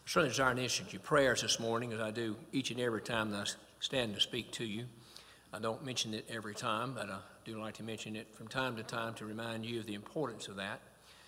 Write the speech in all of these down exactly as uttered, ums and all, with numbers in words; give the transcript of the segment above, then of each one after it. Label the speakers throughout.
Speaker 1: Certainly desire to instant your prayers this morning, as I do each and every time that I stand to speak to you. I don't mention it every time, but I do like to mention it from time to time to remind you of the importance of that.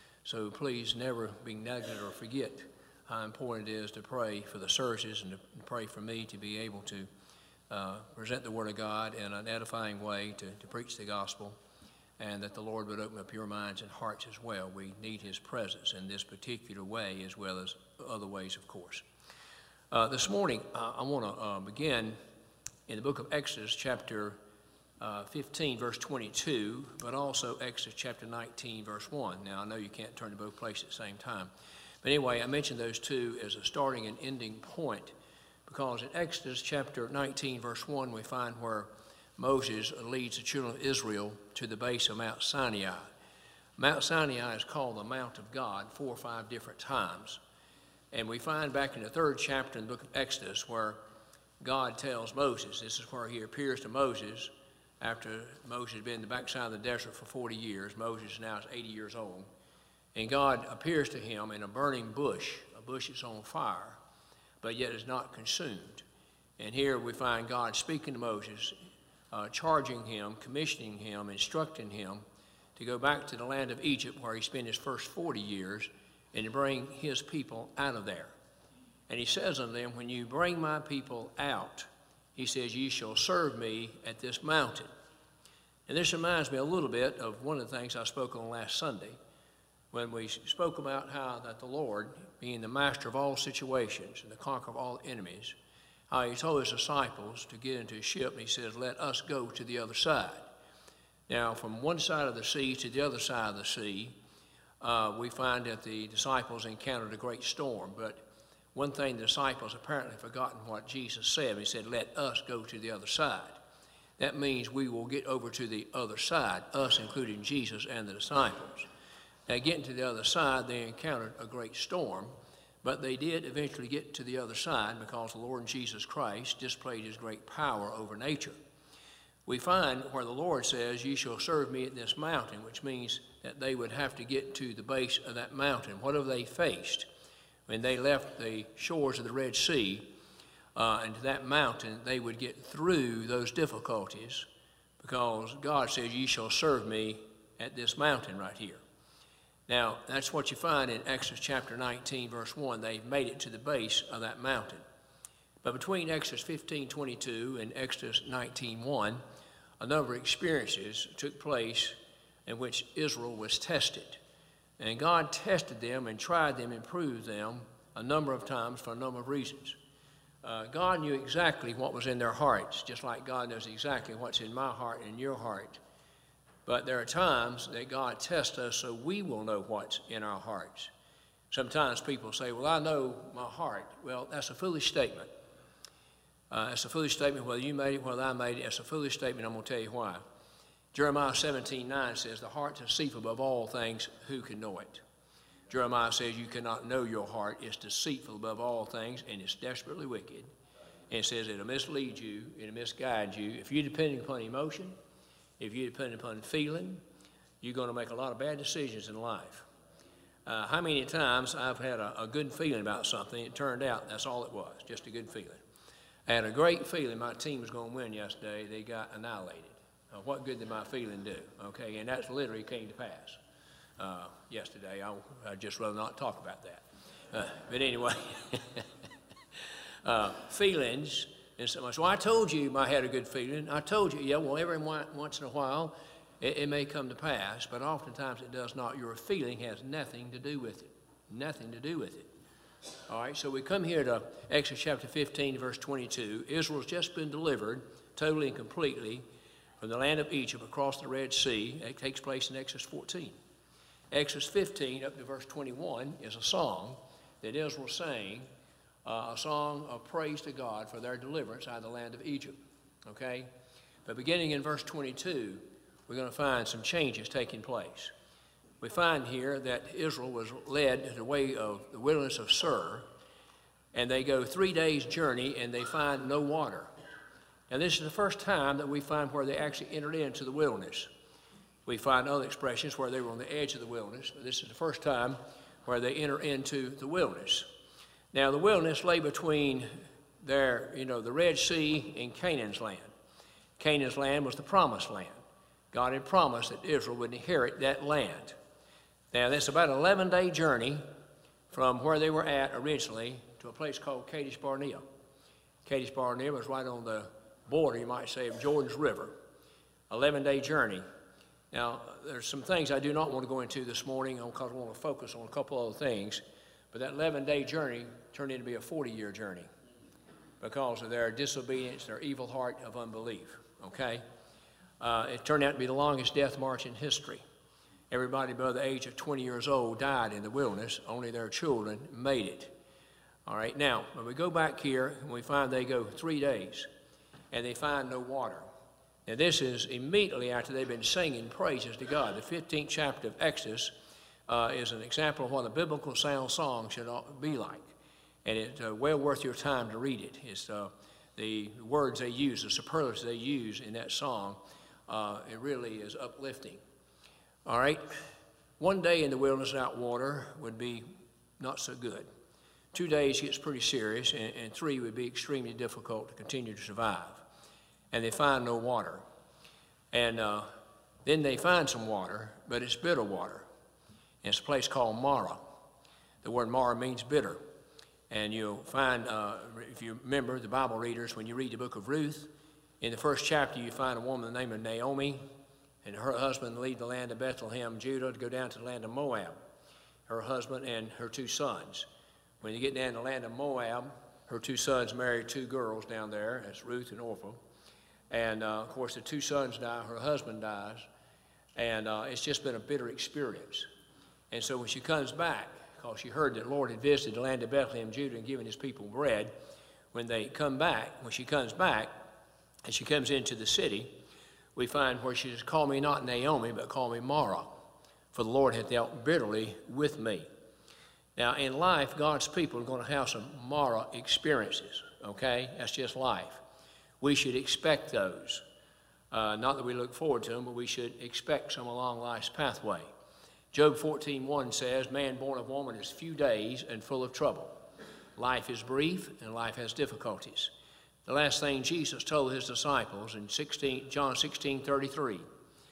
Speaker 1: So please never be negligent or forget how important it is to pray for the services and to pray for me to be able to uh, present the Word of God in an edifying way, to, to preach the gospel, and that the Lord would open up your minds and hearts as well. We need His presence in this particular way as well as other ways, of course. Uh, this morning, uh, I want to uh, begin in the book of Exodus, chapter uh, fifteen, verse twenty-two, but also Exodus chapter nineteen, verse one. Now, I know you can't turn to both places at the same time. But anyway, I mentioned those two as a starting and ending point, because in Exodus chapter nineteen, verse one, we find where Moses leads the children of Israel to the base of Mount Sinai. Mount Sinai is called the Mount of God four or five different times. And we find back in the third chapter in the book of Exodus where God tells Moses, this is where he appears to Moses after Moses had been in the backside of the desert for forty years. Moses now is eighty years old. And God appears to him in a burning bush, a bush that's on fire, but yet is not consumed. And here we find God speaking to Moses, uh, charging him, commissioning him, instructing him to go back to the land of Egypt where he spent his first forty years and to bring his people out of there. And he says unto them, when you bring my people out, he says, ye shall serve me at this mountain. And this reminds me a little bit of one of the things I spoke on last Sunday, when we spoke about how that the Lord, being the master of all situations and the conqueror of all enemies, how he told his disciples to get into a ship, and he says, let us go to the other side. Now, from one side of the sea to the other side of the sea, uh, we find that the disciples encountered a great storm. But one thing the disciples apparently forgotten what Jesus said. He said, let us go to the other side. That means we will get over to the other side, us including Jesus and the disciples. Now, getting to the other side, they encountered a great storm, but they did eventually get to the other side because the Lord Jesus Christ displayed his great power over nature. We find where the Lord says, ye shall serve me at this mountain, which means that they would have to get to the base of that mountain. Whatever they faced when they left the shores of the Red Sea uh, and to that mountain, they would get through those difficulties because God says, ye shall serve me at this mountain right here. Now, that's what you find in Exodus chapter nineteen, verse one. They've made it to the base of that mountain. But between Exodus fifteen, twenty-two and Exodus nineteen, one, a number of experiences took place in which Israel was tested. And God tested them and tried them and proved them a number of times for a number of reasons. Uh, God knew exactly what was in their hearts, just like God knows exactly what's in my heart and your heart. But there are times that God tests us so we will know what's in our hearts. Sometimes people say, well, I know my heart. Well, that's a foolish statement. Uh, it's a foolish statement whether you made it, whether I made it. It's a foolish statement. I'm going to tell you why. Jeremiah seventeen, nine says, the heart is deceitful above all things, who can know it? Jeremiah says you cannot know your heart. It's deceitful above all things, and it's desperately wicked. And it says it'll mislead you, it'll misguide you. If you're depending upon emotion, if you're depending upon feeling, you're going to make a lot of bad decisions in life. Uh, how many times I've had a, a good feeling about something, it turned out that's all it was, just a good feeling. I had a great feeling my team was going to win yesterday. They got annihilated. Uh, what good did my feeling do? Okay, and that's literally came to pass uh, yesterday. I, I'd just rather not talk about that. Uh, but anyway, uh, feelings, and so much. Well, I told you I had a good feeling. I told you, yeah, well, every once in a while it, it may come to pass, but oftentimes it does not. Your feeling has nothing to do with it. Nothing to do with it. All right, so we come here to Exodus chapter fifteen, verse twenty-two. Israel's just been delivered totally and completely from the land of Egypt across the Red Sea. It takes place in Exodus fourteen. Exodus fifteen up to verse twenty-one is a song that Israel sang, uh, a song of praise to God for their deliverance out of the land of Egypt. Okay? But beginning in verse twenty-two, we're going to find some changes taking place. We find here that Israel was led to the way of the wilderness of Sur, and they go three days' journey and they find no water. And this is the first time that we find where they actually entered into the wilderness. We find other expressions where they were on the edge of the wilderness, but this is the first time where they enter into the wilderness. Now, the wilderness lay between there, you know, the Red Sea and Canaan's land. Canaan's land was the promised land. God had promised that Israel would inherit that land. Now, that's about an eleven-day journey from where they were at originally to a place called Kadesh Barnea. Kadesh Barnea was right on the border, you might say, of Jordan's River. eleven-day journey. Now, there's some things I do not want to go into this morning because I want to focus on a couple other things. But that eleven-day journey turned into be a forty-year journey because of their disobedience, their evil heart of unbelief, okay? Uh, it turned out to be the longest death march in history. Everybody below the age of twenty years old died in the wilderness. Only their children made it. All right, now, when we go back here, and we find they go three days, and they find no water. Now, this is immediately after they've been singing praises to God. The fifteenth chapter of Exodus uh, is an example of what a biblical sound song should be like. And it's uh, well worth your time to read it. It's uh, the words they use, the superlatives they use in that song, uh, it really is uplifting. All right, one day in the wilderness without water would be not so good. Two days gets pretty serious, and, and three would be extremely difficult to continue to survive. And they find no water. And uh, then they find some water, but it's bitter water. And it's a place called Marah. The word Marah means bitter. And you'll find, uh, if you remember, the Bible readers, when you read the book of Ruth, in the first chapter you find a woman named Naomi, and her husband leave the land of Bethlehem, Judah, to go down to the land of Moab. Her husband and her two sons. When you get down to the land of Moab, her two sons married two girls down there. That's Ruth and Orpah. And, uh, of course, the two sons die, her husband dies, and uh, it's just been a bitter experience. And so when she comes back, because she heard that the Lord had visited the land of Bethlehem, Judah, and given his people bread, when they come back, when she comes back, and she comes into the city, we find where she says, call me not Naomi, but call me Marah, for the Lord hath dealt bitterly with me. Now, in life, God's people are going to have some Marah experiences, okay? That's just life. We should expect those. Uh, not that we look forward to them, but we should expect some along life's pathway. Job fourteen one says, man born of woman is few days and full of trouble. Life is brief and life has difficulties. The last thing Jesus told his disciples in John sixteen thirty-three.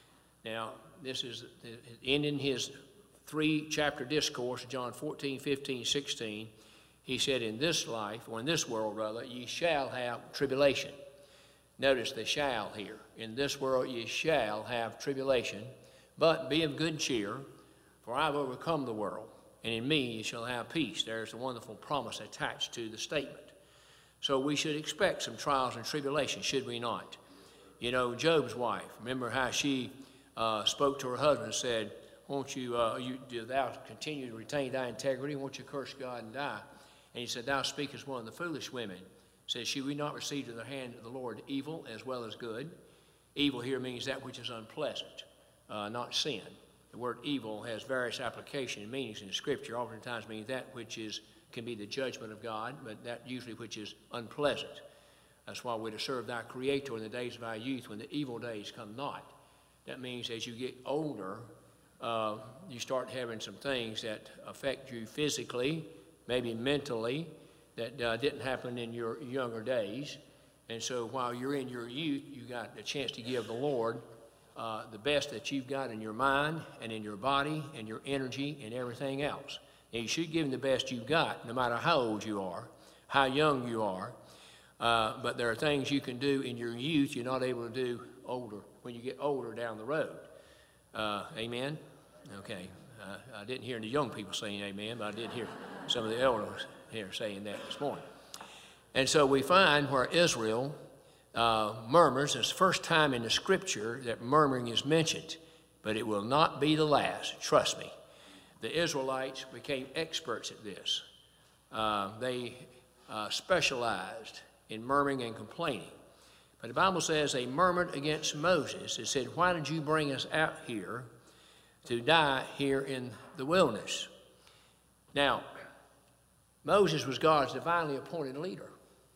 Speaker 1: Now, this is ending his three-chapter discourse, John fourteen, fifteen, sixteen. He said, in this life, or in this world rather, ye shall have tribulation. Notice the shall here. In this world ye shall have tribulation, but be of good cheer, for I have overcome the world, and in me ye shall have peace. There's a wonderful promise attached to the statement. So we should expect some trials and tribulations, should we not? You know, Job's wife, remember how she uh, spoke to her husband and said, won't you, uh, you, do thou continue to retain thy integrity? Won't you curse God and die? And he said, thou speakest one of the foolish women. Says, should we not receive to the hand of the Lord evil as well as good? Evil here means that which is unpleasant, uh, not sin. The word evil has various application and meanings in Scripture. Oftentimes means that which is can be the judgment of God, but that usually which is unpleasant. That's why we're to serve thy Creator in the days of our youth when the evil days come not. That means as you get older, uh, you start having some things that affect you physically, maybe mentally, that uh, didn't happen in your younger days. And so while you're in your youth, you got a chance to give the Lord uh, the best that you've got in your mind and in your body and your energy and everything else. And you should give him the best you've got, no matter how old you are, how young you are. Uh, but there are things you can do in your youth you're not able to do older, when you get older down the road. Uh, amen? Okay. Uh, I didn't hear any young people saying amen, but I did hear some of the elders here saying that this morning. And so we find where Israel uh, murmurs. It's the first time in the Scripture that murmuring is mentioned, but it will not be the last, trust me. The Israelites became experts at this. Uh, they uh, specialized in murmuring and complaining. But the Bible says they murmured against Moses. It said, why did you bring us out here to die here in the wilderness? Now, Moses was God's divinely appointed leader.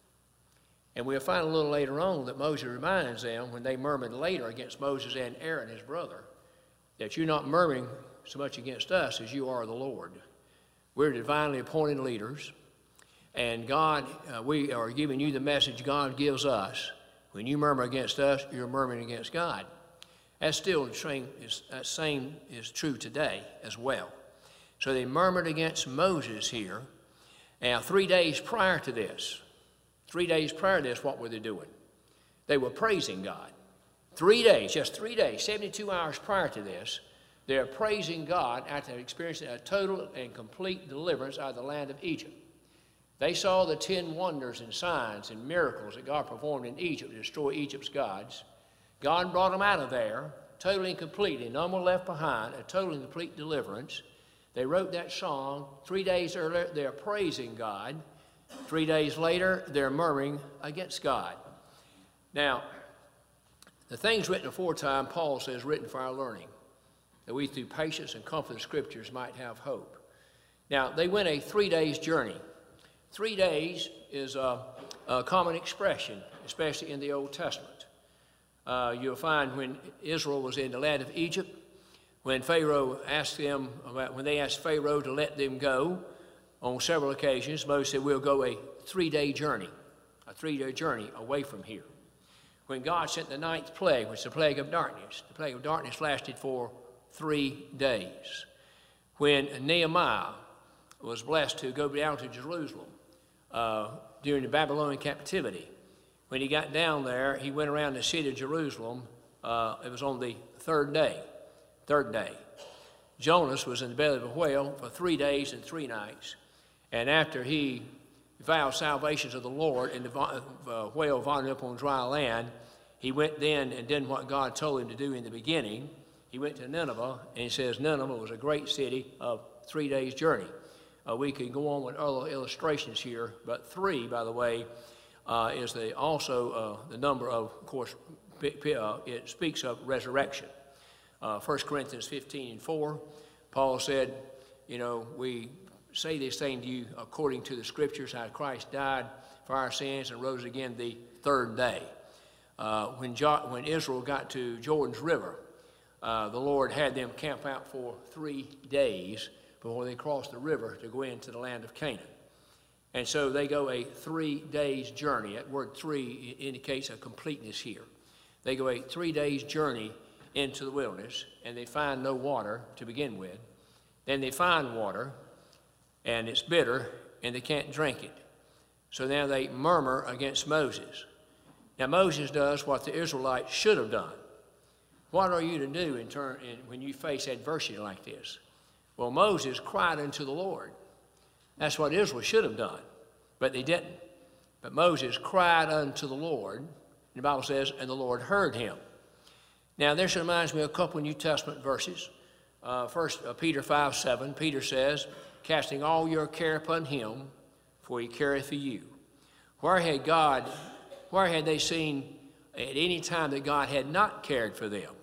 Speaker 1: And we'll find a little later on that Moses reminds them when they murmured later against Moses and Aaron, his brother, that you're not murmuring so much against us as you are the Lord. We're divinely appointed leaders. And God, uh, we are giving you the message God gives us. When you murmur against us, you're murmuring against God. That's still the same is, that same is true today as well. So they murmured against Moses here. Now, three days prior to this, three days prior to this, what were they doing? They were praising God. Three days, just three days, seventy-two hours prior to this, they're praising God after experiencing a total and complete deliverance out of the land of Egypt. They saw the ten wonders and signs and miracles that God performed in Egypt to destroy Egypt's gods. God brought them out of there, totally and completely. None were left behind, a total and complete deliverance. They wrote that song. Three days earlier, they're praising God. Three days later, they're murmuring against God. Now, the things written aforetime, Paul says, written for our learning, that we through patience and comfort of the Scriptures might have hope. Now, they went a three days journey. Three days is a, a common expression, especially in the Old Testament. Uh, you'll find when Israel was in the land of Egypt, when Pharaoh asked them about, when they asked Pharaoh to let them go on several occasions, Moses said, we'll go a three-day journey, a three-day journey away from here. When God sent the ninth plague, which is the plague of darkness, the plague of darkness lasted for three days. When Nehemiah was blessed to go down to Jerusalem uh, during the Babylonian captivity, when he got down there, he went around the city of Jerusalem. Uh, it was on the third day, third day. Jonas was in the belly of a whale for three days and three nights. And after he vowed salvation to the Lord and the uh, whale vomited up on dry land, he went then and did what God told him to do in the beginning. He went to Nineveh, and he says Nineveh was a great city of three days' journey. Uh, we could go on with other illustrations here, but three, by the way, uh, is the, also uh, the number of, of course, uh, it speaks of resurrection. Uh, First Corinthians fifteen and four, Paul said, you know, we say this thing to you according to the Scriptures, how Christ died for our sins and rose again the third day. Uh, when, jo- when Israel got to Jordan's River, uh, the Lord had them camp out for three days before they crossed the river to go into the land of Canaan. And so they go a three days journey. That word three indicates a completeness here. They go a three days journey into the wilderness, and they find no water to begin with. Then they find water, and it's bitter, and they can't drink it. So now they murmur against Moses. Now Moses does what the Israelites should have done. What are you to do in turn in, when you face adversity like this? Well, Moses cried unto the Lord. That's what Israel should have done, but they didn't. But Moses cried unto the Lord, and the Bible says, and the Lord heard him. Now, this reminds me of a couple of New Testament verses. Uh, first, uh, Peter five seven, Peter says, casting all your care upon him, for he careth for you. Where had God, where had they seen at any time that God had not cared for them?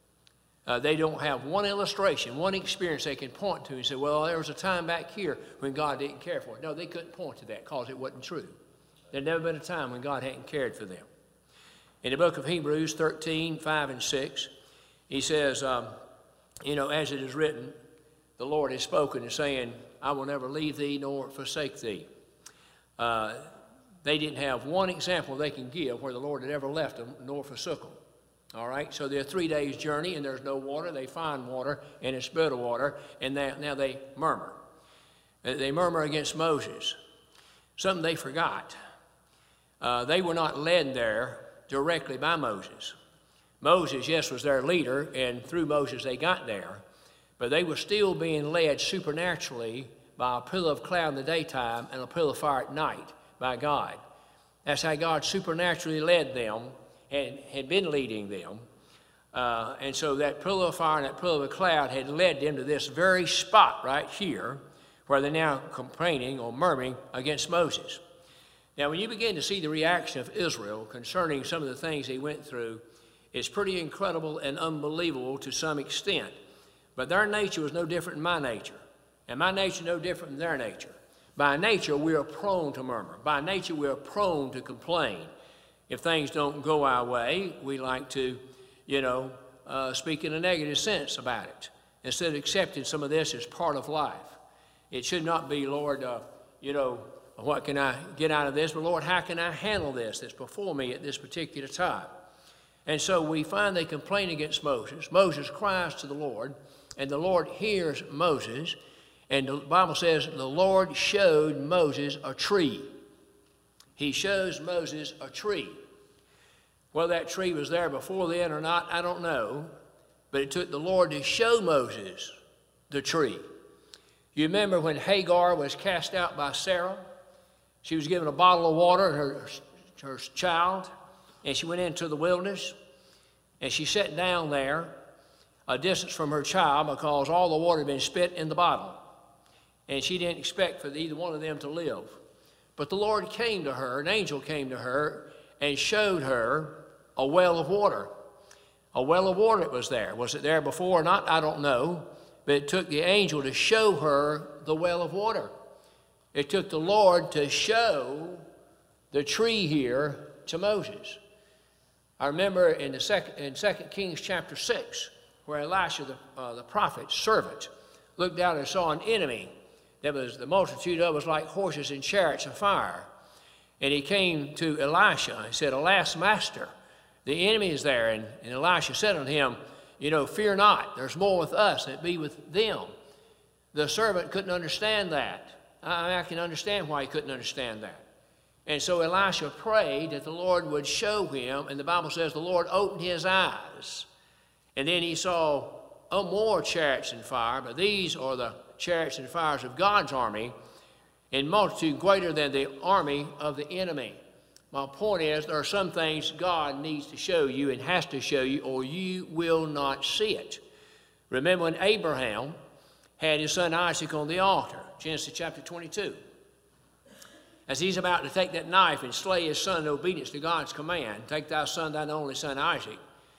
Speaker 1: Uh, they don't have one illustration, one experience they can point to and say, well, there was a time back here when God didn't care for it. No, they couldn't point to that because it wasn't true. There'd never been a time when God hadn't cared for them. In the book of Hebrews thirteen, five and six, he says, um, you know, as it is written, the Lord has spoken and saying, I will never leave thee nor forsake thee. Uh, they didn't have one example they can give where the Lord had ever left them nor forsook them. All right, so they're a three days journey and there's no water. They find water and it's bitter water, and they, now they murmur. They murmur against Moses. Something they forgot. Uh, they were not led there directly by Moses. Moses, yes, was their leader, and through Moses they got there, but they were still being led supernaturally by a pillar of cloud in the daytime and a pillar of fire at night by God. That's how God supernaturally led them and had been leading them. Uh, and so that pillar of fire and that pillar of cloud had led them to this very spot right here where they're now complaining or murmuring against Moses. Now, when you begin to see the reaction of Israel concerning some of the things they went through, it's pretty incredible and unbelievable to some extent. But their nature was no different than my nature, and my nature no different than their nature. By nature, we are prone to murmur. By nature, we are prone to complain. If things don't go our way, we like to, you know, uh, speak in a negative sense about it, instead of accepting some of this as part of life. It should not be, Lord, uh, you know, what can I get out of this? But Lord, how can I handle this that's before me at this particular time? And so we find they complain against Moses. Moses cries to the Lord, and the Lord hears Moses. And the Bible says the Lord showed Moses a tree. He shows Moses a tree. Whether that tree was there before then or not, I don't know. But it took the Lord to show Moses the tree. You remember when Hagar was cast out by Sarah? She was given a bottle of water to her, her child, and she went into the wilderness, and she sat down there a distance from her child because all the water had been spit in the bottle. And she didn't expect for either one of them to live. But the Lord came to her, an angel came to her, and showed her a well of water. A well of water that was there. Was it there before or not? I don't know. But it took the angel to show her the well of water. It took the Lord to show the tree here to Moses. I remember in the second, in Second Kings chapter six, where Elisha, the, uh, the prophet's servant, looked out and saw an enemy. That was the multitude of was like horses and chariots of fire. And he came to Elisha and said, "Alas, master, the enemy is there." And, and Elisha said unto him, "You know, fear not. There's more with us than be with them." The servant couldn't understand that. I, I can understand why he couldn't understand that. And so Elisha prayed that the Lord would show him, and the Bible says the Lord opened his eyes. And then he saw oh, more chariots and fire, but these are the chariots and fires of God's army, in multitude greater than the army of the enemy. My point is, there are some things God needs to show you and has to show you, or you will not see it. Remember when Abraham had his son Isaac on the altar, Genesis chapter twenty-two. As he's about to take that knife and slay his son in obedience to God's command, "Take thy son, thine only son Isaac,"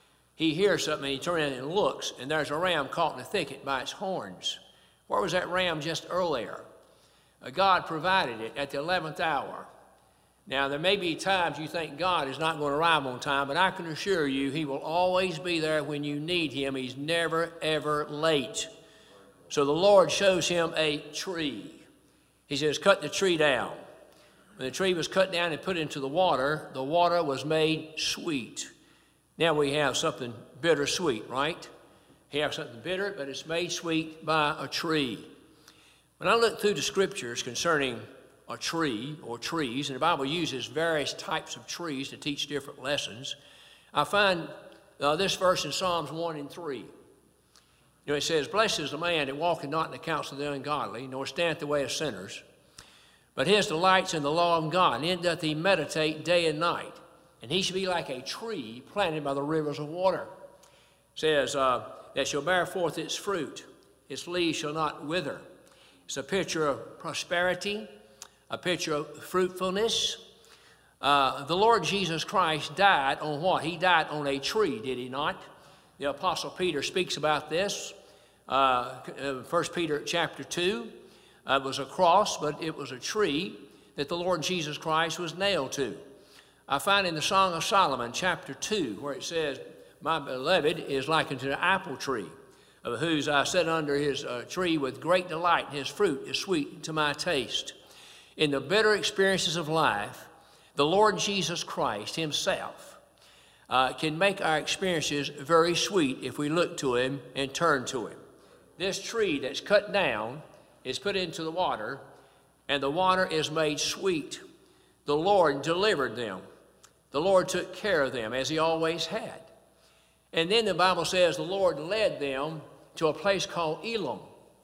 Speaker 1: he hears something and he turns around and looks, and there's a ram caught in the thicket by its horns. Where was that ram just earlier? Uh, God provided it at the eleventh hour. Now, there may be times you think God is not going to arrive on time, but I can assure you he will always be there when you need him. He's never, ever late. So the Lord shows him a tree. He says, "Cut the tree down." When the tree was cut down and put into the water, the water was made sweet. Now we have something bittersweet, right? We have something bitter, but it's made sweet by a tree. When I look through the scriptures concerning a tree or trees, and the Bible uses various types of trees to teach different lessons, I find uh, this verse in Psalms one and three. You know, it says, "Blessed is the man that walketh not in the counsel of the ungodly, nor standeth the way of sinners, but his delight's in the law of God, and in it doth he meditate day and night. And he shall be like a tree planted by the rivers of water." It says, uh, "that shall bear forth its fruit, its leaves shall not wither." It's a picture of prosperity, a picture of fruitfulness. Uh, the Lord Jesus Christ died on what? He died on a tree, did he not? The Apostle Peter speaks about this. Uh, First Peter chapter two. Uh, it was a cross, but it was a tree that the Lord Jesus Christ was nailed to. I find in the Song of Solomon, chapter two, where it says, "My beloved is likened to the apple tree, of whose I sat under his uh, tree with great delight, and his fruit is sweet to my taste." In the bitter experiences of life, the Lord Jesus Christ himself uh, can make our experiences very sweet if we look to him and turn to him. This tree that's cut down is put into the water, and the water is made sweet. The Lord delivered them. The Lord took care of them, as he always had. And then the Bible says the Lord led them to a place called Elim.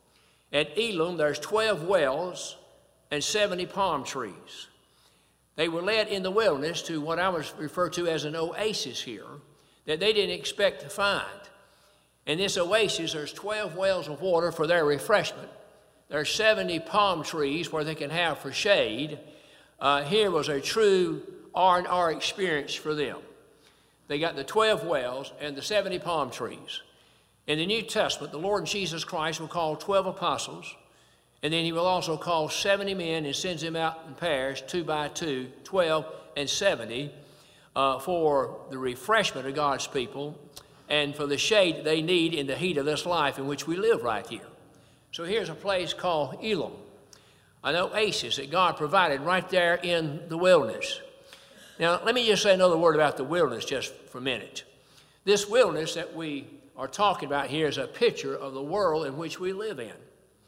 Speaker 1: At Elim, there's twelve wells and seventy palm trees. They were led in the wilderness to what I was referred to as an oasis here that they didn't expect to find. In this oasis, there's twelve wells of water for their refreshment. There's seventy palm trees where they can have for shade. Uh, here was a true R and R experience for them. They got the twelve wells and the seventy palm trees. In the New Testament, the Lord Jesus Christ will call twelve apostles, and then he will also call seventy men and sends them out in pairs, two by two, twelve and seventy, uh, for the refreshment of God's people and for the shade that they need in the heat of this life in which we live right here. So here's a place called Elim. an oasis that God provided right there in the wilderness. Now, let me just say another word about the wilderness just for a minute. This wilderness that we are talking about here is a picture of the world in which we live in.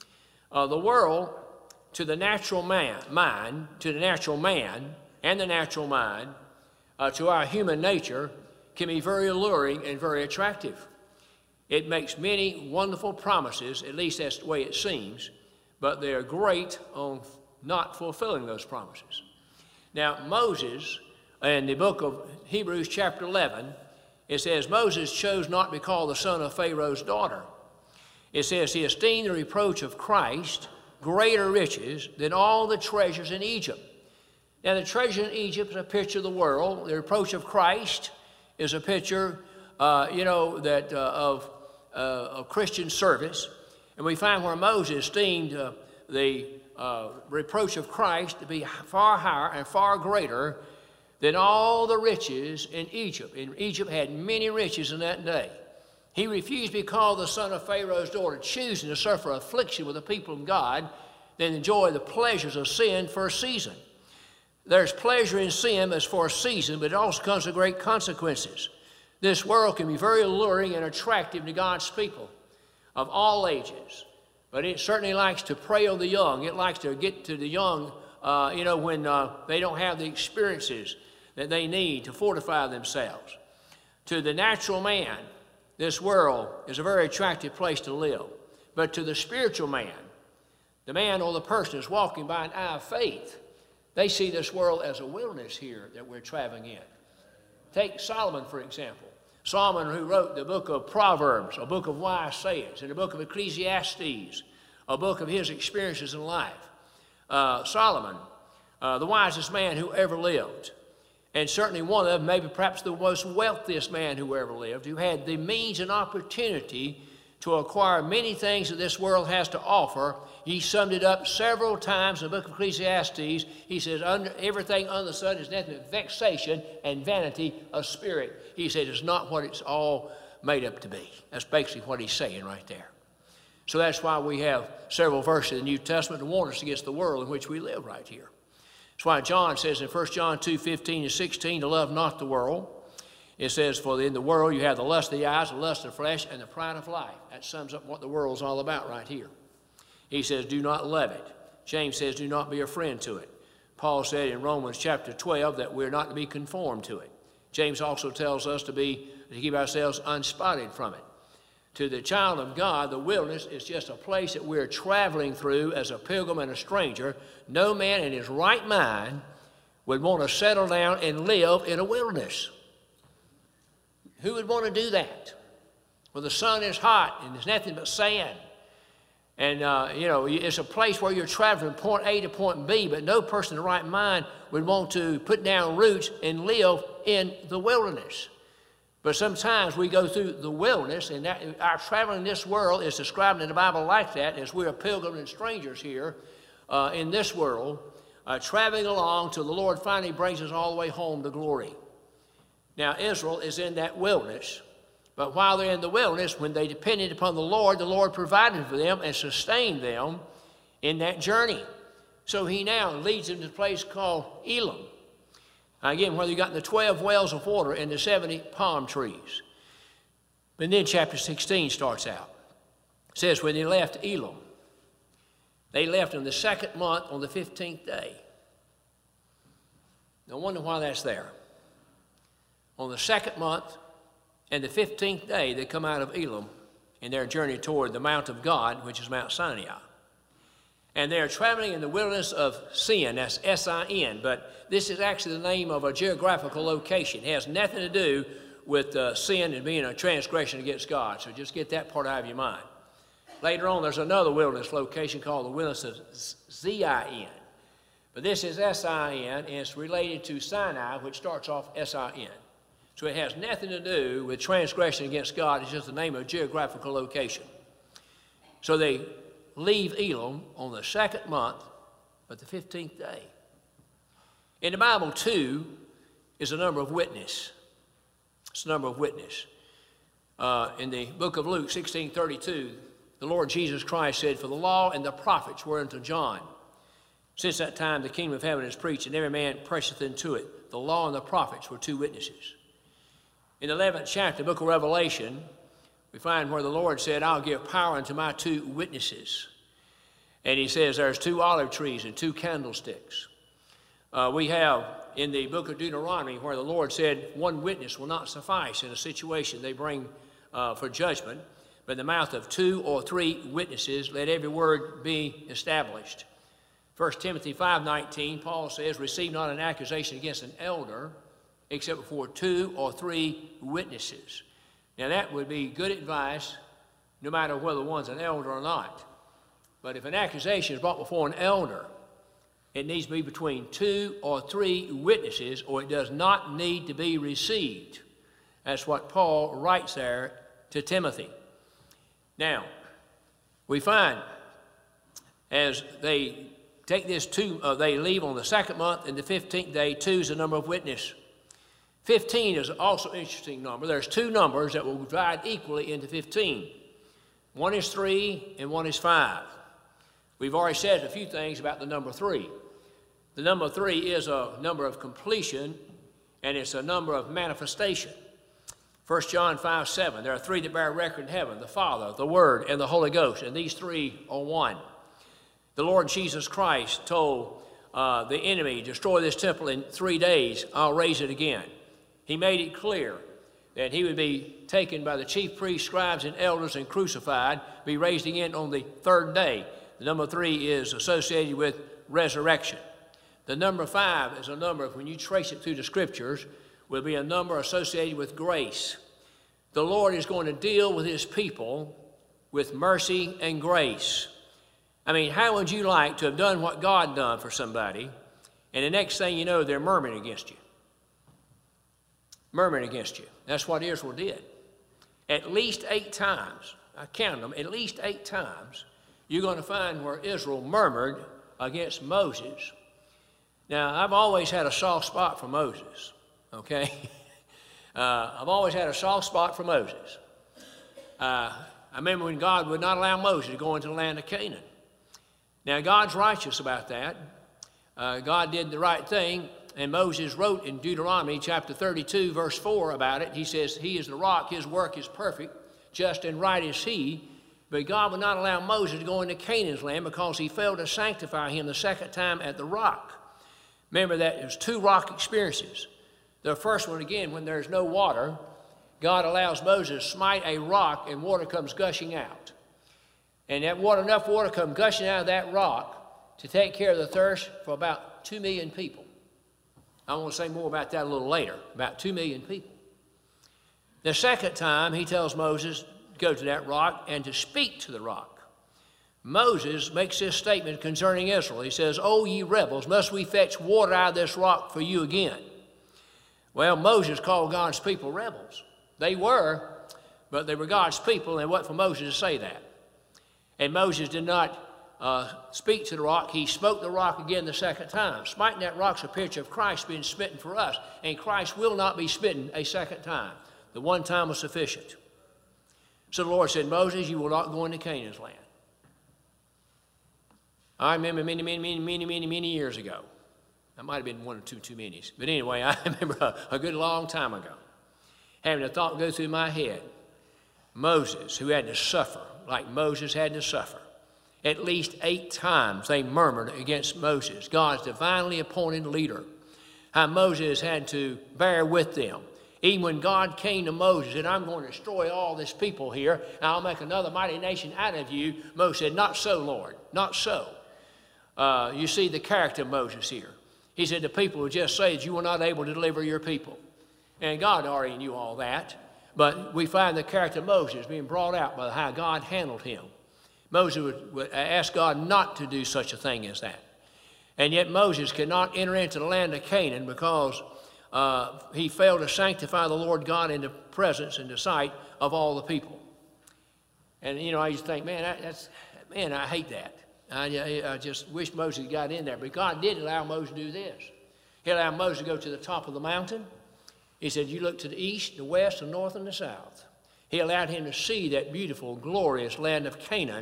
Speaker 1: Uh, the world, to the natural man, mind, to the natural man and the natural mind, uh, to our human nature, can be very alluring and very attractive. It makes many wonderful promises, at least that's the way it seems, but they're great on not fulfilling those promises. Now, Moses, in the book of Hebrews chapter eleven, it says, Moses chose not to be called the son of Pharaoh's daughter. It says, he esteemed the reproach of Christ greater riches than all the treasures in Egypt. Now, the treasure in Egypt is a picture of the world. The reproach of Christ is a picture, uh, you know, that uh, of, uh, of Christian service. And we find where Moses esteemed uh, the uh, reproach of Christ to be far higher and far greater than all the riches in Egypt. And Egypt had many riches in that day. He refused to be called the son of Pharaoh's daughter, choosing to suffer affliction with the people of God than enjoy the pleasures of sin for a season. There's pleasure in sin as for a season, but it also comes with great consequences. This world can be very alluring and attractive to God's people of all ages, but it certainly likes to prey on the young. It likes to get to the young, uh, you know, when uh, they don't have the experiences that they need to fortify themselves. To the natural man, this world is a very attractive place to live. But to the spiritual man, the man or the person is walking by an eye of faith, they see this world as a wilderness here that we're traveling in. Take Solomon, for example. Solomon, who wrote the book of Proverbs, a book of wise sayings, and the book of Ecclesiastes, a book of his experiences in life. Uh, Solomon, uh, the wisest man who ever lived, and certainly one of them, maybe perhaps the most wealthiest man who ever lived, who had the means and opportunity to acquire many things that this world has to offer. He summed it up several times in the book of Ecclesiastes. He says, under, everything under the sun is nothing but vexation and vanity of spirit. He said, it's not what it's all made up to be. That's basically what he's saying right there. So that's why we have several verses in the New Testament to warn us against the world in which we live right here. That's why John says in First John two, fifteen and sixteen, to love not the world. It says, for in the world you have the lust of the eyes, the lust of the flesh, and the pride of life. That sums up what the world's all about right here. He says, do not love it. James says, do not be a friend to it. Paul said in Romans chapter twelve that we're not to be conformed to it. James also tells us to be, to keep ourselves unspotted from it. To the child of God, the wilderness is just a place that we're traveling through as a pilgrim and a stranger. No man in his right mind would want to settle down and live in a wilderness. Who would want to do that? Well, the sun is hot and there's nothing but sand. And, uh, you know, it's a place where you're traveling from point A to point B, but no person in the right mind would want to put down roots and live in the wilderness. But sometimes we go through the wilderness, and that, our traveling in this world is described in the Bible like that, as we're pilgrims and strangers here uh, in this world, uh, traveling along till the Lord finally brings us all the way home to glory. Now, Israel is in that wilderness, but while they're in the wilderness, when they depended upon the Lord, the Lord provided for them and sustained them in that journey. So he now leads them to a place called Elim. Again, whether you got the twelve wells of water and the seventy palm trees. But then chapter sixteen starts out. It says, when they left Elim, they left in the second month on the fifteenth day. No wonder why that's there. On the second month and the fifteenth day, they come out of Elim in their journey toward the Mount of God, which is Mount Sinai. And they're traveling in the wilderness of Sin, that's S I N, but this is actually the name of a geographical location. It has nothing to do with uh, sin and being a transgression against God, so just get that part out of your mind. Later on, there's another wilderness location called the wilderness of Z I N. But this is S I N, and it's related to Sinai, which starts off S I N. So it has nothing to do with transgression against God. It's just the name of a geographical location. So they leave Elim on the second month, but the fifteenth day. In the Bible, two is a number of witness. It's a number of witness. Uh, in the book of Luke, sixteen thirty-two, the Lord Jesus Christ said, for the law and the prophets were unto John. Since that time the kingdom of heaven is preached, and every man presseth into it. The law and the prophets were two witnesses. In the eleventh chapter of the book of Revelation, we find where the Lord said, I'll give power unto my two witnesses. And he says there's two olive trees and two candlesticks. Uh, we have in the book of Deuteronomy where the Lord said one witness will not suffice in a situation they bring uh, for judgment, but in the mouth of two or three witnesses let every word be established. First Timothy five nineteen, Paul says, receive not an accusation against an elder except before two or three witnesses. Now that would be good advice no matter whether one's an elder or not. But if an accusation is brought before an elder, it needs to be between two or three witnesses, or it does not need to be received. That's what Paul writes there to Timothy. Now, we find as they take this two, uh, they leave on the second month and the fifteenth day, two is the number of witnesses. fifteen is also an interesting number. There's two numbers that will divide equally into fifteen. One is three and one is five. We've already said a few things about the number three. The number three is a number of completion, and it's a number of manifestation. First John five seven, there are three that bear record in heaven, the Father, the Word, and the Holy Ghost, and these three are one. The Lord Jesus Christ told uh, the enemy, destroy this temple in three days, I'll raise it again. He made it clear that he would be taken by the chief priests, scribes, and elders and crucified, be raised again on the third day. The number three is associated with resurrection. The number five is a number, when you trace it through the scriptures, will be a number associated with grace. The Lord is going to deal with his people with mercy and grace. I mean, how would you like to have done what God done for somebody, and the next thing you know, they're murmuring against you? Murmuring against you. That's what Israel did. At least eight times, I counted them, at least eight times, you're going to find where Israel murmured against Moses. Now, I've always had a soft spot for Moses, okay? uh, I've always had a soft spot for Moses. Uh, I remember when God would not allow Moses to go into the land of Canaan. Now, God's righteous about that. Uh, God did the right thing, and Moses wrote in Deuteronomy chapter thirty-two, verse four about it. He says, he is the rock, his work is perfect, just and right is he. But God would not allow Moses to go into Canaan's land because he failed to sanctify him the second time at the rock. Remember that there's two rock experiences. The first one, again, when there's no water, God allows Moses to smite a rock and water comes gushing out. And that water, enough water comes gushing out of that rock to take care of the thirst for about two million people. I want to say more about that a little later, about two million people. The second time, he tells Moses, go to that rock and to speak to the rock. Moses makes this statement concerning Israel. He says, O ye rebels, must we fetch water out of this rock for you again? Well, Moses called God's people rebels. They were, but they were God's people, and it wasn't for Moses to say that. And Moses did not uh, speak to the rock. He smote the rock again the second time. Smiting that rock's a picture of Christ being smitten for us, and Christ will not be smitten a second time. The one time was sufficient. So the Lord said, Moses, you will not go into Canaan's land. I remember many, many, many, many, many, many years ago. That might have been one or two too many. But anyway, I remember a, a good long time ago having a thought go through my head. Moses, who had to suffer like Moses had to suffer. At least eight times they murmured against Moses, God's divinely appointed leader. How Moses had to bear with them. Even when God came to Moses and I'm going to destroy all this people here, and I'll make another mighty nation out of you, Moses said, not so, Lord, not so. Uh, you see the character of Moses here. He said the people would just say that you were not able to deliver your people. And God already knew all that. But we find the character of Moses being brought out by how God handled him. Moses would, would ask God not to do such a thing as that. And yet Moses could not enter into the land of Canaan because Uh, he failed to sanctify the Lord God in the presence and the sight of all the people. And, you know, I used to think, man, I, that's, man, I hate that. I, I just wish Moses got in there. But God did allow Moses to do this. He allowed Moses to go to the top of the mountain. He said, you look to the east, the west, the north, and the south. He allowed him to see that beautiful, glorious land of Canaan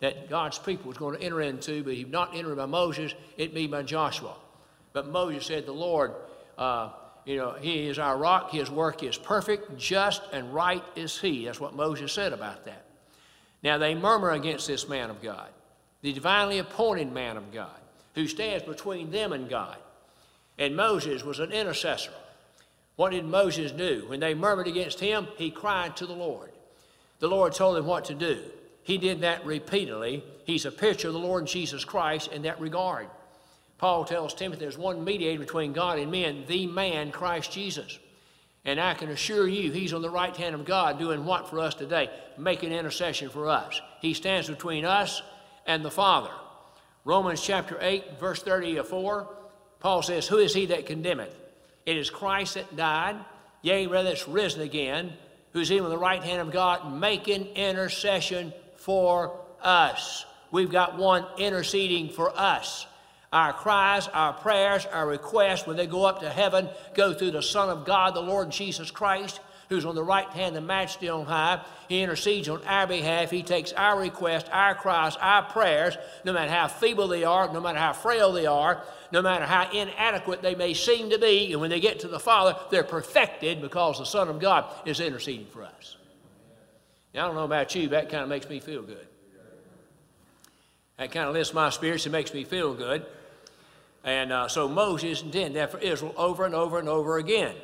Speaker 1: that God's people was going to enter into, but he would not enter by Moses, it'd be by Joshua. But Moses said, the Lord, uh, you know, he is our rock, his work is perfect, just and right is he. That's what Moses said about that. Now they murmur against this man of God, the divinely appointed man of God, who stands between them and God. And Moses was an intercessor. What did Moses do? When they murmured against him, he cried to the Lord. The Lord told him what to do. He did that repeatedly. He's a picture of the Lord Jesus Christ in that regard. Paul tells Timothy there's one mediator between God and men, the man, Christ Jesus. And I can assure you, he's on the right hand of God doing what for us today? Making intercession for us. He stands between us and the Father. Romans chapter eight, verse thirty-four, Paul says, who is he that condemneth? It is Christ that died, yea, rather it's risen again, who's even on the right hand of God, making intercession for us. We've got one interceding for us. Our cries, our prayers, our requests, when they go up to heaven, go through the Son of God, the Lord Jesus Christ, who's on the right hand of Majesty on high. He intercedes on our behalf. He takes our requests, our cries, our prayers, no matter how feeble they are, no matter how frail they are, no matter how inadequate they may seem to be, and when they get to the Father, they're perfected because the Son of God is interceding for us. Now, I don't know about you, but that kind of makes me feel good. That kind of lifts my spirits and makes me feel good. And uh, so Moses did that for Israel over and over and over again.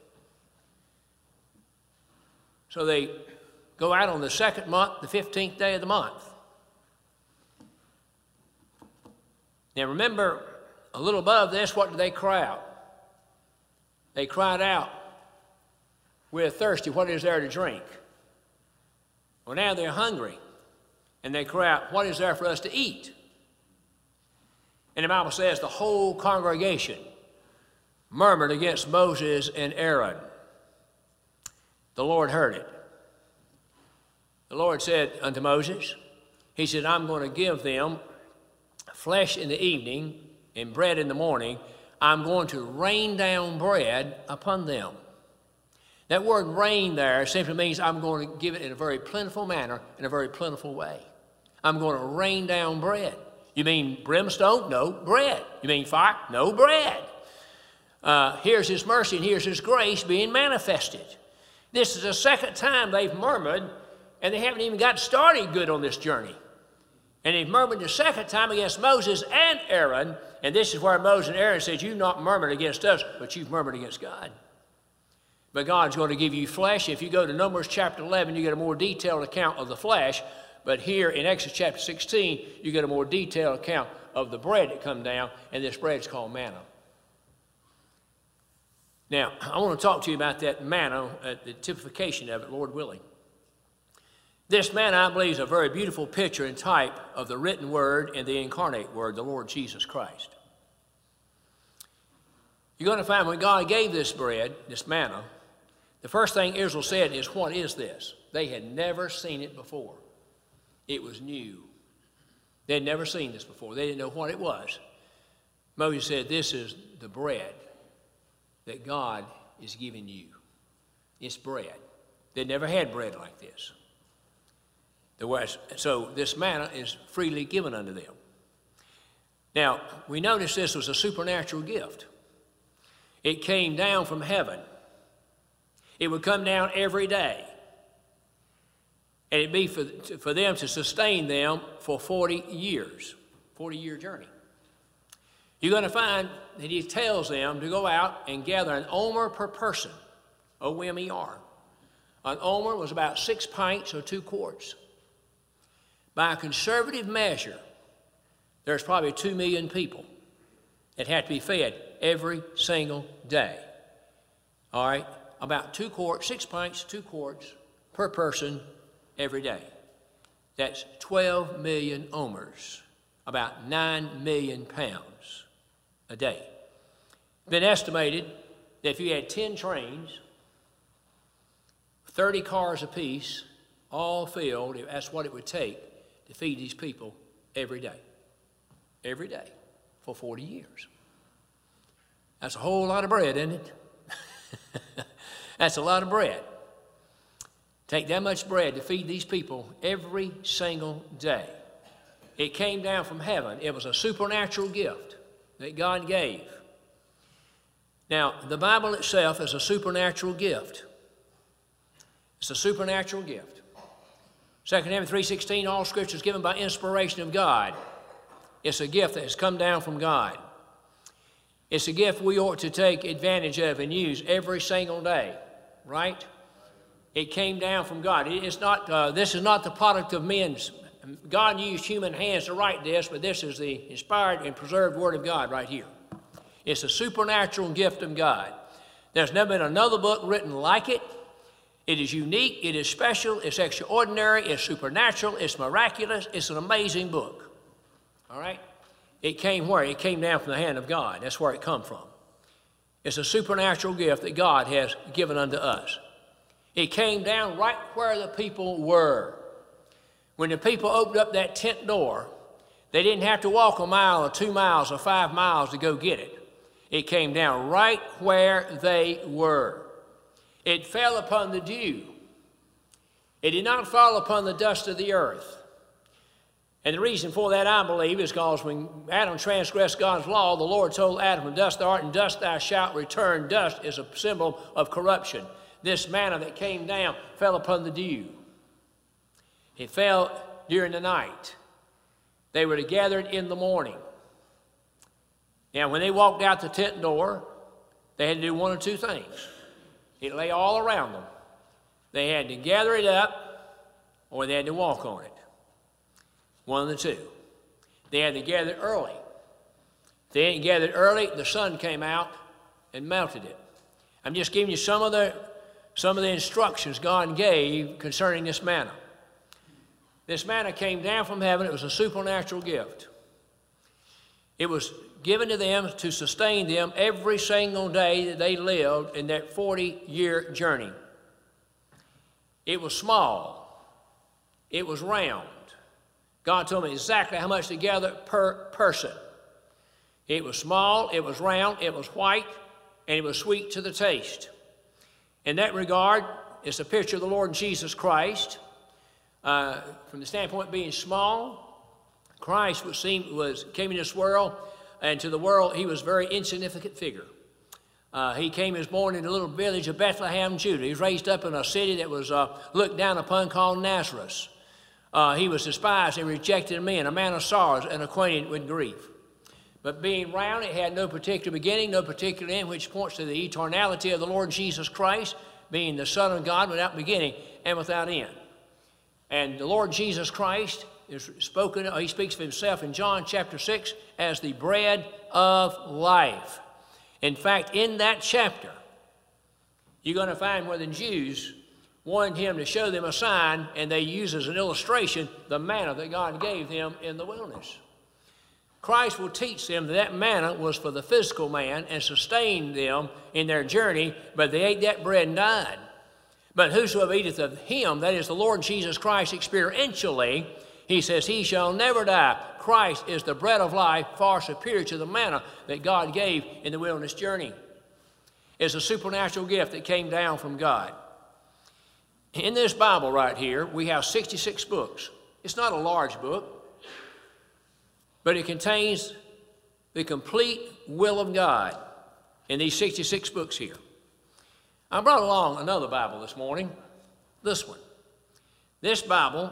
Speaker 1: So they go out on the second month, the fifteenth day of the month. Now remember, a little above this, what did they cry out? They cried out, we're thirsty, what is there to drink? Well, now they're hungry. And they cry out, what is there for us to eat? And the Bible says the whole congregation murmured against Moses and Aaron. The Lord heard it. The Lord said unto Moses, he said, I'm going to give them flesh in the evening and bread in the morning. I'm going to rain down bread upon them. That word rain there simply means I'm going to give it in a very plentiful manner, in a very plentiful way. I'm going to rain down bread. You mean brimstone? No, bread. You mean fire? No, bread. Uh, here's his mercy and here's his grace being manifested. This is the second time they've murmured, and they haven't even got started good on this journey. And they've murmured the second time against Moses and Aaron, and this is where Moses and Aaron said, you've not murmured against us, but you've murmured against God. But God's going to give you flesh. If you go to Numbers chapter eleven, you get a more detailed account of the flesh. But here in Exodus chapter sixteen, you get a more detailed account of the bread that come down, and this bread's called manna. Now, I want to talk to you about that manna, uh, the typification of it, Lord willing. This manna, I believe, is a very beautiful picture and type of the written word and the incarnate word, the Lord Jesus Christ. You're going to find when God gave this bread, this manna, the first thing Israel said is, what is this? They had never seen it before. It was new. They had never seen this before. They didn't know what it was. Moses said, this is the bread that God is giving you. It's bread. They never had bread like this. There was, so this manna is freely given unto them. Now, we notice this was a supernatural gift. It came down from heaven. It would come down every day. And it'd be for, for them to sustain them for forty years, forty-year journey. You're going to find that he tells them to go out and gather an omer per person, O M E R. An omer was about six pints or two quarts. By a conservative measure, there's probably two million people that had to be fed every single day. All right? About two quarts, six pints, two quarts per person every day. That's twelve million omers, about nine million pounds a day. It's been estimated that if you had ten trains, thirty cars apiece, all filled, that's what it would take to feed these people every day. Every day for forty years. That's a whole lot of bread, isn't it? That's a lot of bread. Take that much bread to feed these people every single day. It came down from heaven. It was a supernatural gift that God gave. Now, the Bible itself is a supernatural gift. It's a supernatural gift. Second Timothy three sixteen, all Scripture is given by inspiration of God. It's a gift that has come down from God. It's a gift we ought to take advantage of and use every single day, right? It came down from God. It's not, uh, this is not the product of men's. God used human hands to write this, but this is the inspired and preserved Word of God right here. It's a supernatural gift of God. There's never been another book written like it. It is unique, it is special, it's extraordinary, it's supernatural, it's miraculous, it's an amazing book. All right? It came where? It came down from the hand of God. That's where it come from. It's a supernatural gift that God has given unto us. It came down right where the people were. When the people opened up that tent door, they didn't have to walk a mile or two miles or five miles to go get it. It came down right where they were. It fell upon the dew. It did not fall upon the dust of the earth. And the reason for that, I believe, is because when Adam transgressed God's law, the Lord told Adam, dust thou art, and dust thou shalt return. Dust is a symbol of corruption. This manna that came down fell upon the dew. It fell during the night. They were gathered in the morning. Now, when they walked out the tent door, they had to do one of two things. It lay all around them. They had to gather it up, or they had to walk on it. One of the two. They had to gather it early. If they didn't gather it early, the sun came out and melted it. I'm just giving you some of the, some of the instructions God gave concerning this manna. This manna came down from heaven. It was a supernatural gift. It was given to them to sustain them every single day that they lived in that forty-year journey. It was small. It was round. God told me exactly how much to gather per person. It was small, it was round, it was white, and it was sweet to the taste. In that regard, it's a picture of the Lord Jesus Christ. Uh, from the standpoint of being small, Christ was seen, was, came in this world, and to the world he was a very insignificant figure. Uh, he came, he was born in a little village of Bethlehem, Judah. He was raised up in a city that was uh, looked down upon called Nazareth. Uh, he was despised and rejected of men, a man of sorrows and acquainted with grief. But being round, it had no particular beginning, no particular end, which points to the eternality of the Lord Jesus Christ, being the Son of God without beginning and without end. And the Lord Jesus Christ is spoken, he speaks of himself in John chapter six as the bread of life. In fact, in that chapter, you're going to find where the Jews wanted him to show them a sign, and they use as an illustration the manna that God gave them in the wilderness. Christ will teach them that that manna was for the physical man and sustained them in their journey, but they ate that bread and died. But whosoever eateth of him, that is the Lord Jesus Christ experientially, he says, he shall never die. Christ is the bread of life, far superior to the manna that God gave in the wilderness journey. It's a supernatural gift that came down from God. In this Bible right here, we have sixty-six books. It's not a large book, but it contains the complete will of God in these sixty-six books here. I brought along another Bible this morning, this one. This Bible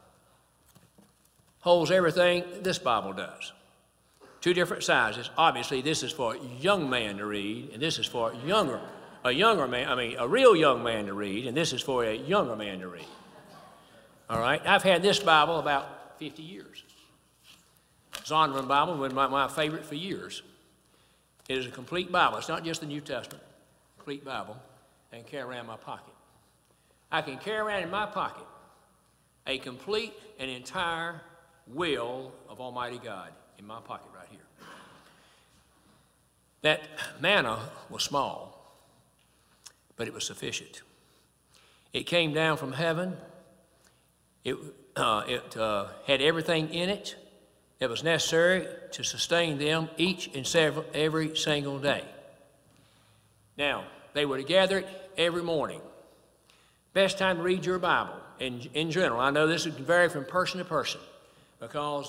Speaker 1: holds everything this Bible does. Two different sizes. Obviously, this is for a young man to read, and this is for a younger A younger man, I mean, a real young man to read, and this is for a younger man to read. All right? I've had this Bible about fifty years. Zondervan Bible was my, my favorite for years. It is a complete Bible. It's not just the New Testament. Complete Bible. I can carry around in my pocket. I can carry around in my pocket a complete and entire will of Almighty God in my pocket right here. That manna was small, but it was sufficient. It came down from heaven. It, uh, it uh, had everything in it that was necessary to sustain them each and several, every single day. Now, they were to gather it every morning. Best time to read your Bible in, in general. I know this would vary from person to person because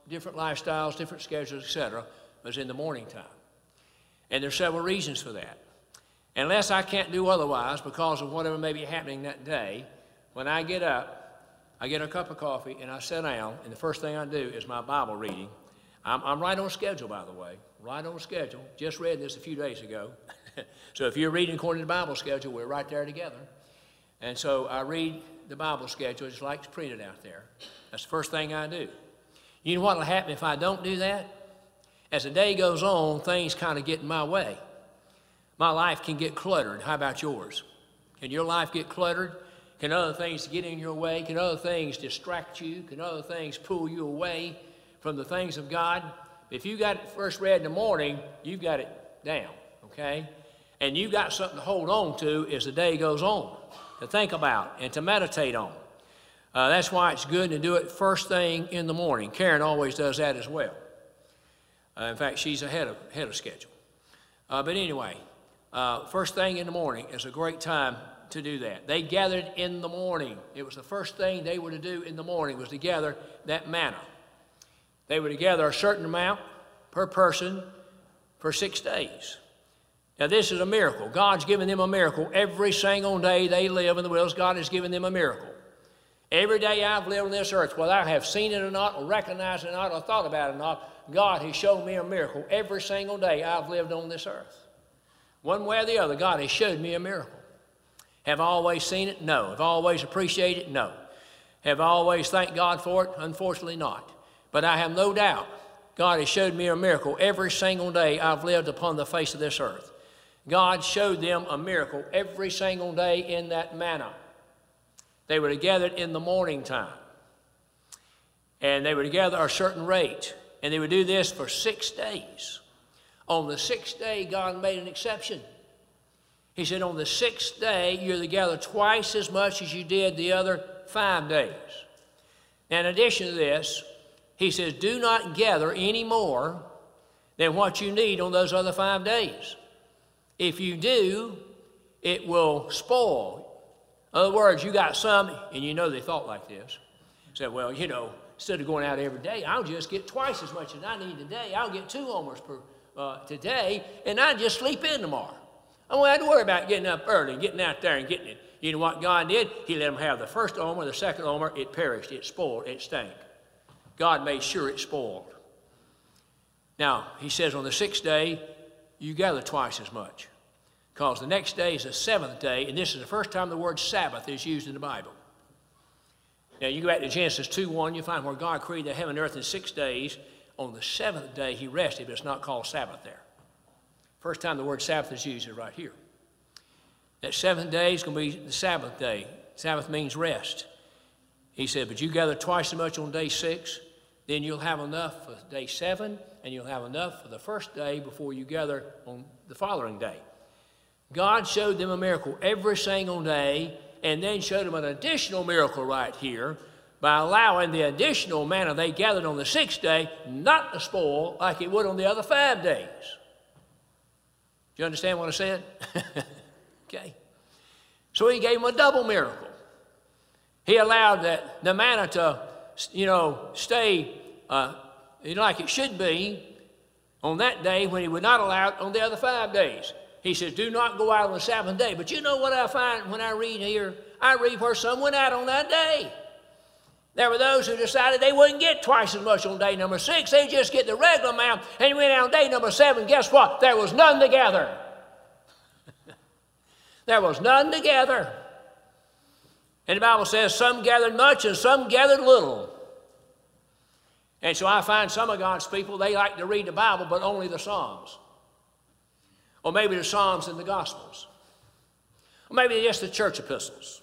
Speaker 1: different lifestyles, different schedules, et cetera, was in the morning time. And there's several reasons for that. Unless I can't do otherwise because of whatever may be happening that day, when I get up, I get a cup of coffee and I sit down, and the first thing I do is my Bible reading. I'm, I'm right on schedule, by the way, right on schedule. Just read this a few days ago. So if you're reading according to the Bible schedule, we're right there together. And so I read the Bible schedule just like it's printed out there. That's the first thing I do. You know what will happen if I don't do that? As the day goes on, things kind of get in my way. My life can get cluttered. How about yours? Can your life get cluttered? Can other things get in your way? Can other things distract you? Can other things pull you away from the things of God? If you got it first read in the morning, you've got it down, okay? And you've got something to hold on to as the day goes on, to think about and to meditate on. Uh, that's why it's good to do it first thing in the morning. Karen always does that as well. Uh, in fact, she's ahead of, ahead of schedule. Uh, but anyway, uh, first thing in the morning is a great time to do that. They gathered in the morning. It was the first thing they were to do in the morning was to gather that manna. They were to gather a certain amount per person for six days. Now, this is a miracle. God's given them a miracle. Every single day they live in the wilderness, God has given them a miracle. Every day I've lived on this earth, whether I have seen it or not, or recognized it or not, or thought about it or not, God has shown me a miracle every single day I've lived on this earth. One way or the other, God has showed me a miracle. Have I always seen it? No. Have I always appreciated it? No. Have I always thanked God for it? Unfortunately not. But I have no doubt God has showed me a miracle every single day I've lived upon the face of this earth. God showed them a miracle every single day in that manna. They were together in the morning time. And they were together at a certain rate. And they would do this for six days. On the sixth day, God made an exception. He said, on the sixth day, you're together twice as much as you did the other five days. Now, in addition to this, he says, do not gather any more than what you need on those other five days. If you do, it will spoil. In other words, you got some, and you know they thought like this. Said, well, you know, instead of going out every day, I'll just get twice as much as I need today. I'll get two homers per uh, today, and I'll just sleep in tomorrow. I won't have to worry about getting up early and getting out there and getting it. You know what God did? He let them have the first omer, the second omer. It perished, it spoiled, it stank. God made sure it spoiled. Now, he says on the sixth day, you gather twice as much. Because the next day is the seventh day, and this is the first time the word Sabbath is used in the Bible. Now, you go back to Genesis two one, you find where God created the heaven and earth in six days. On the seventh day, he rested, but it's not called Sabbath there. First time the word Sabbath is used is right here. That seventh day is going to be the Sabbath day. Sabbath means rest. He said, but you gather twice as much on day six, then you'll have enough for day seven, and you'll have enough for the first day before you gather on the following day. God showed them a miracle every single day, and then showed them an additional miracle right here by allowing the additional manna they gathered on the sixth day not to spoil like it would on the other five days. Do you understand what I said? Okay. So he gave them a double miracle. He allowed that the manna to, you know, stay uh, like it should be on that day when he would not allow it on the other five days. He says, do not go out on the seventh day. But you know what I find when I read here? I read where some went out on that day. There were those who decided they wouldn't get twice as much on day number six. They just get the regular amount. And went out on day number seven. Guess what? There was none together. There was none together. And the Bible says some gathered much and some gathered little. And so I find some of God's people, they like to read the Bible, but only the Psalms. Or maybe the Psalms and the Gospels. Or maybe just the church epistles.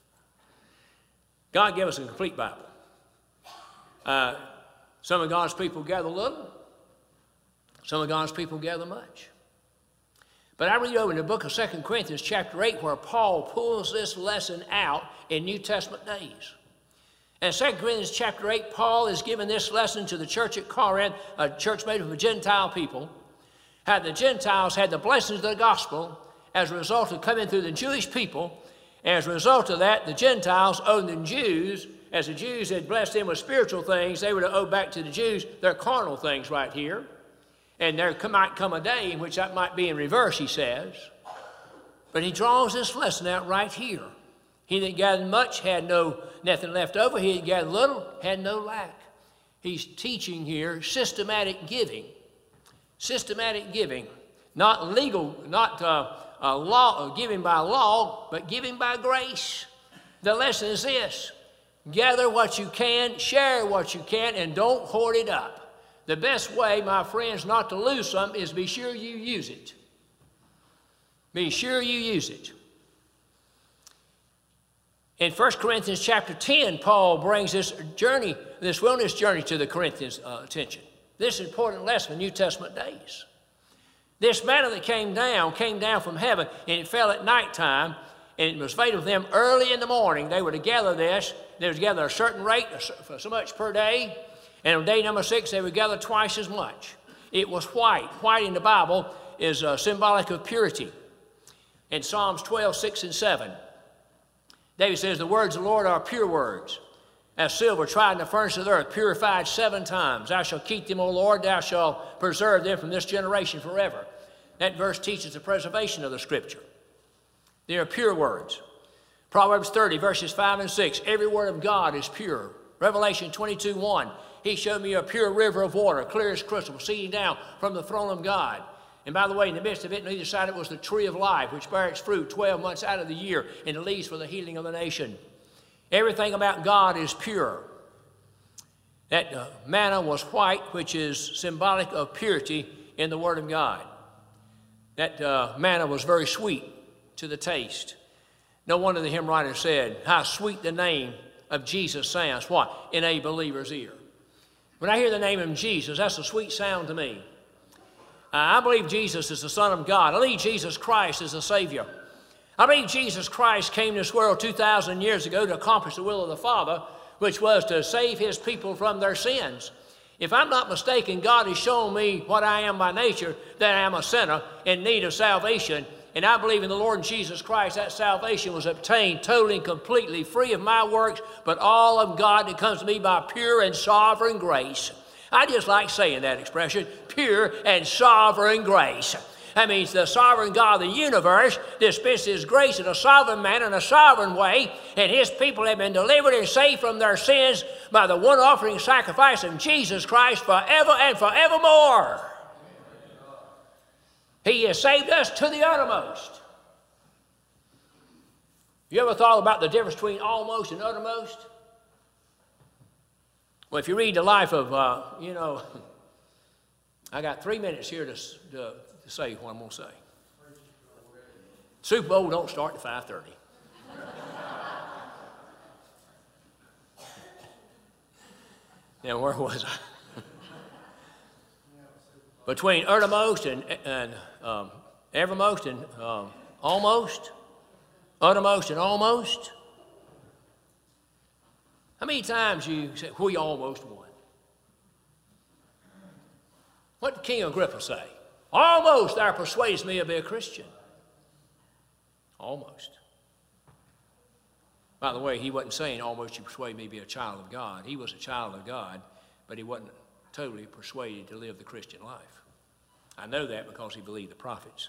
Speaker 1: God gave us a complete Bible. Uh, some of God's people gather little. Some of God's people gather much. But I read over in the book of Second Corinthians chapter eight where Paul pulls this lesson out in New Testament days. And in Second Corinthians chapter eight, Paul is giving this lesson to the church at Corinth, a church made up of Gentile people. How the Gentiles had the blessings of the gospel as a result of coming through the Jewish people. And as a result of that, the Gentiles owed the Jews as the Jews had blessed them with spiritual things, they were to owe back to the Jews their carnal things right here. And there might come a day in which that might be in reverse, he says. But he draws this lesson out right here. He that gathered much had no nothing left over. He that gathered little had no lack. He's teaching here systematic giving. Systematic giving. Not legal, not uh, uh, law, uh, giving by law, but giving by grace. The lesson is this. Gather what you can, share what you can, and don't hoard it up. The best way, my friends, not to lose something is be sure you use it. Be sure you use it. In First Corinthians chapter ten, Paul brings this journey, this wilderness journey to the Corinthians' uh, attention. This important lesson in New Testament days. This manna that came down, came down from heaven, and it fell at nighttime, and it was fatal to them early in the morning. They were to gather this. They were to gather a certain rate, for so much per day. And on day number six, they would gather twice as much. It was white. White in the Bible is uh, symbolic of purity. In Psalms twelve, six and seven, David says, the words of the Lord are pure words, as silver tried in the furnace of the earth, purified seven times. Thou shalt keep them, O Lord, thou shalt preserve them from this generation forever. That verse teaches the preservation of the Scripture. They are pure words. Proverbs thirty, verses five and six, every word of God is pure. Revelation twenty-two, one, he showed me a pure river of water, clear as crystal, proceeding down from the throne of God. And by the way, in the midst of it, on either side it was the tree of life, which bare its fruit twelve months out of the year, and the leaves for the healing of the nation. Everything about God is pure. That uh, manna was white, which is symbolic of purity in the Word of God. That uh, manna was very sweet to the taste. No wonder the hymn writer said, how sweet the name of Jesus sounds. What? In a believer's ear. When I hear the name of Jesus, that's a sweet sound to me. Uh, I believe Jesus is the Son of God. I believe Jesus Christ is the Savior. I believe Jesus Christ came to this world two thousand years ago to accomplish the will of the Father, which was to save his people from their sins. If I'm not mistaken, God has shown me what I am by nature, that I am a sinner in need of salvation. And I believe in the Lord Jesus Christ, that salvation was obtained totally and completely free of my works, but all of God that comes to me by pure and sovereign grace. I just like saying that expression, pure and sovereign grace. That means the sovereign God of the universe dispenses his grace in a sovereign manner, in a sovereign way, and his people have been delivered and saved from their sins by the one offering sacrifice of Jesus Christ forever and forevermore. He has saved us to the uttermost. You ever thought about the difference between almost and uttermost? Well, if you read the life of, uh, you know, I got three minutes here to, to, to say what I'm going to say. Super Bowl don't start at five thirty. Now, where was I? Between uttermost and, and um, evermost and um, almost, uttermost and almost. How many times you say, we almost won? What did King Agrippa say? Almost thou persuadest me to be a Christian. Almost. By the way, he wasn't saying almost you persuade me to be a child of God. He was a child of God, but he wasn't totally persuaded to live the Christian life. I know that because he believed the prophets.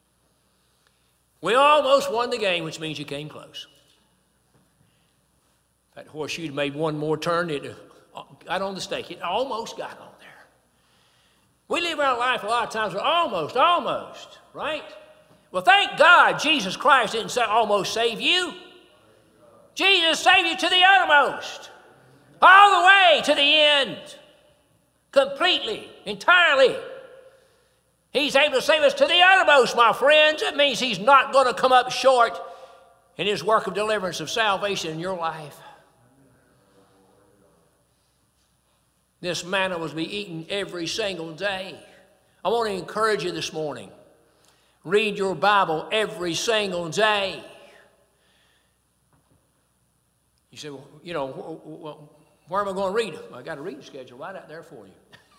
Speaker 1: We almost won the game, which means you came close. That horseshoe made one more turn, it got on the stake. It almost got on there. We live our life a lot of times with almost, almost, right? Well, thank God Jesus Christ didn't say almost save you. Jesus saved you to the uttermost, all the way to the end, completely, entirely. He's able to save us to the uttermost, my friends. That means he's not going to come up short in his work of deliverance, of salvation in your life. This manna was to be eaten every single day. I want to encourage you this morning. Read your Bible every single day. You say, well, you know, well, where am I going to read? Well, I got a reading schedule right out there for you.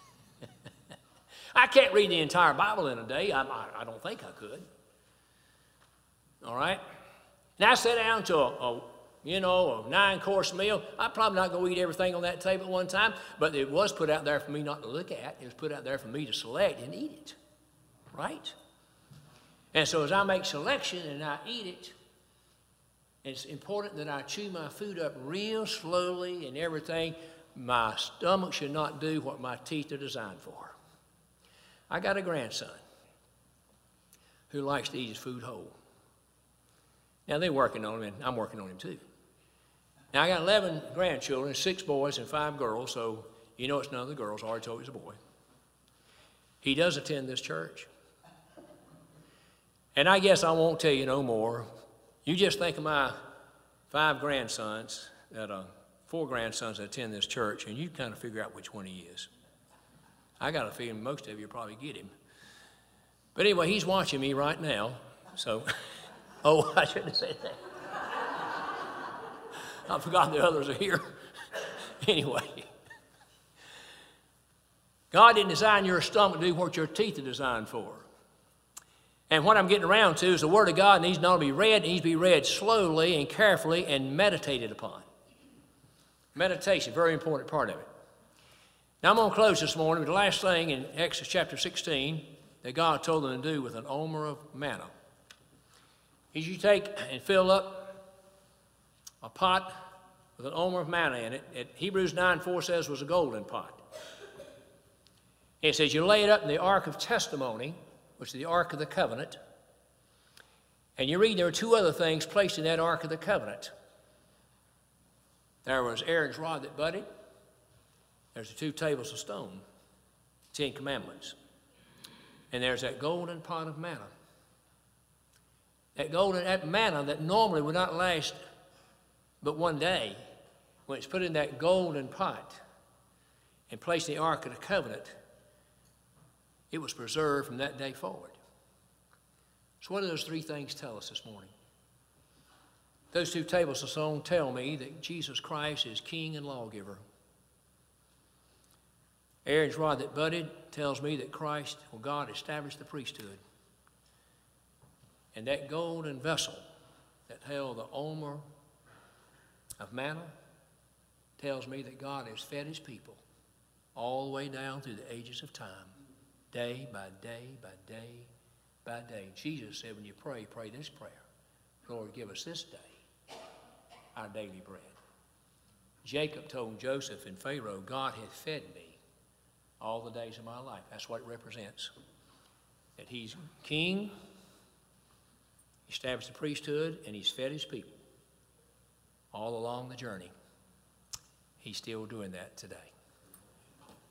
Speaker 1: I can't read the entire Bible in a day. I, I, I don't think I could. All right? Now I sat down to a, a you know, a nine-course meal. I'm probably not going to eat everything on that table at one time, but it was put out there for me not to look at. It was put out there for me to select and eat it, right? And so as I make selection and I eat it, it's important that I chew my food up real slowly and everything. My stomach should not do what my teeth are designed for. I got a grandson who likes to eat his food whole. Now, they're working on him, and I'm working on him too. Now, I got eleven grandchildren, six boys and five girls, so you know it's none of the girls. I already told you it's a boy. He does attend this church. And I guess I won't tell you no more. You just think of my five grandsons, that uh, four grandsons that attend this church, and you kind of figure out which one he is. I got a feeling most of you probably get him. But anyway, he's watching me right now, so, oh, I shouldn't have said that. I forgot the others are here. Anyway, God didn't design your stomach to do what your teeth are designed for. And what I'm getting around to is the Word of God needs not to be read, it needs to be read slowly and carefully and meditated upon. Meditation, very important part of it. Now I'm going to close this morning with the last thing in Exodus chapter sixteen that God told them to do with an omer of manna. Is you take and fill up a pot with an omer of manna in it. At Hebrews nine four says it was a golden pot. It says you lay it up in the ark of testimony, which is the Ark of the Covenant. And you read there were two other things placed in that Ark of the Covenant. There was Aaron's rod that budded. There's the two tables of stone, Ten Commandments. And there's that golden pot of manna. That golden that manna that normally would not last but one day, when it's put in that golden pot and placed in the Ark of the Covenant, it was preserved from that day forward. So what do those three things tell us this morning? Those two tables of stone tell me that Jesus Christ is King and lawgiver. Aaron's rod that budded tells me that Christ, well, God established the priesthood. And that golden vessel that held the omer of manna tells me that God has fed his people all the way down through the ages of time. Day by day by day by day. Jesus said, when you pray, pray this prayer. Lord, give us this day our daily bread. Jacob told Joseph and Pharaoh, God hath fed me all the days of my life. That's what it represents. That he's king, established the priesthood, and he's fed his people all along the journey. He's still doing that today.